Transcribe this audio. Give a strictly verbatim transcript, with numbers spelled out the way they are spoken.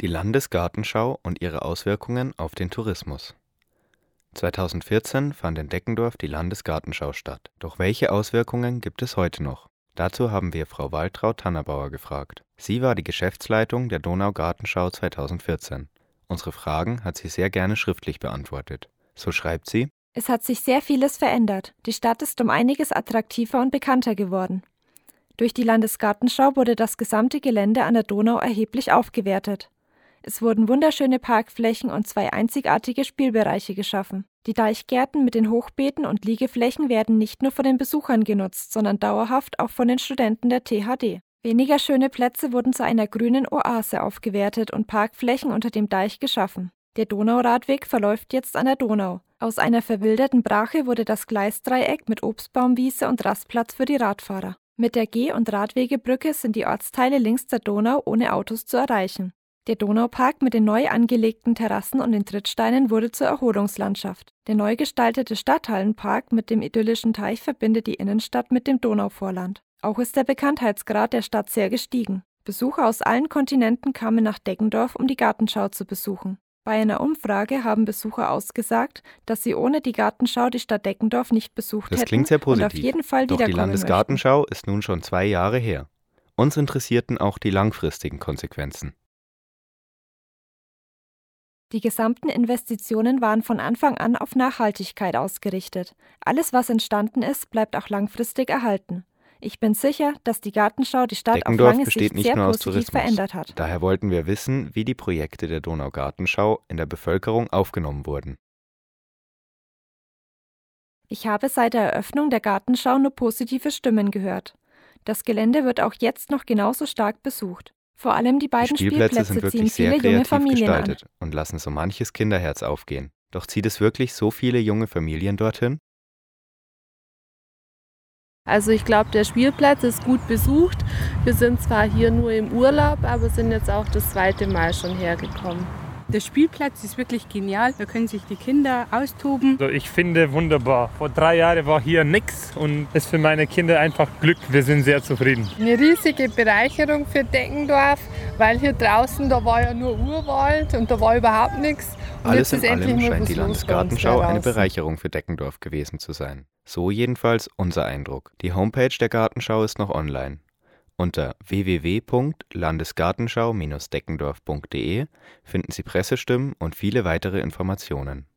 Die Landesgartenschau und ihre Auswirkungen auf den Tourismus. zweitausendvierzehn fand in Deggendorf die Landesgartenschau statt. Doch welche Auswirkungen gibt es heute noch? Dazu haben wir Frau Waltraud Tannerbauer gefragt. Sie war die Geschäftsleitung der Donaugartenschau zweitausendvierzehn. Unsere Fragen hat sie sehr gerne schriftlich beantwortet. So schreibt sie: Es hat sich sehr vieles verändert. Die Stadt ist um einiges attraktiver und bekannter geworden. Durch die Landesgartenschau wurde das gesamte Gelände an der Donau erheblich aufgewertet. Es wurden wunderschöne Parkflächen und zwei einzigartige Spielbereiche geschaffen. Die Deichgärten mit den Hochbeeten und Liegeflächen werden nicht nur von den Besuchern genutzt, sondern dauerhaft auch von den Studenten der T H D. Weniger schöne Plätze wurden zu einer grünen Oase aufgewertet und Parkflächen unter dem Deich geschaffen. Der Donauradweg verläuft jetzt an der Donau. Aus einer verwilderten Brache wurde das Gleisdreieck mit Obstbaumwiese und Rastplatz für die Radfahrer. Mit der Geh- und Radwegebrücke sind die Ortsteile links der Donau ohne Autos zu erreichen. Der Donaupark mit den neu angelegten Terrassen und den Trittsteinen wurde zur Erholungslandschaft. Der neu gestaltete Stadthallenpark mit dem idyllischen Teich verbindet die Innenstadt mit dem Donauvorland. Auch ist der Bekanntheitsgrad der Stadt sehr gestiegen. Besucher aus allen Kontinenten kamen nach Deggendorf, um die Gartenschau zu besuchen. Bei einer Umfrage haben Besucher ausgesagt, dass sie ohne die Gartenschau die Stadt Deggendorf nicht besucht Das hätten klingt sehr positiv. und auf jeden Fall Doch wiederkommen die Landesgartenschau ist nun schon zwei Jahre her. Uns interessierten auch die langfristigen Konsequenzen. Die gesamten Investitionen waren von Anfang an auf Nachhaltigkeit ausgerichtet. Alles, was entstanden ist, bleibt auch langfristig erhalten. Ich bin sicher, dass die Gartenschau die Stadt Deggendorf auf lange besteht Sicht nicht sehr nur aus positiv Tourismus. verändert hat. Daher wollten wir wissen, wie die Projekte der Donaugartenschau in der Bevölkerung aufgenommen wurden. Ich habe seit der Eröffnung der Gartenschau nur positive Stimmen gehört. Das Gelände wird auch jetzt noch genauso stark besucht. Vor allem die Die beiden Spielplätze Spielplätze sind ziehen wirklich sehr viele junge kreativ Familien an. gestaltet und lassen so manches Kinderherz aufgehen. Doch zieht es wirklich so viele junge Familien dorthin? Also ich glaube, der Spielplatz ist gut besucht. Wir sind zwar hier nur im Urlaub, aber sind jetzt auch das zweite Mal schon hergekommen. Der Spielplatz ist wirklich genial, da können sich die Kinder austoben. Also ich finde wunderbar. Vor drei Jahren war hier nichts und ist für meine Kinder einfach Glück. Wir sind sehr zufrieden. Eine riesige Bereicherung für Deggendorf, weil hier draußen, da war ja nur Urwald und da war überhaupt nichts. Und Alles jetzt in ist endlich allem mal scheint was die los bei uns Landesgartenschau da eine draußen. Bereicherung für Deggendorf gewesen zu sein. So jedenfalls unser Eindruck. Die Homepage der Gartenschau ist noch online. Unter w w w punkt landesgartenschau Bindestrich deggendorf punkt de finden Sie Pressestimmen und viele weitere Informationen.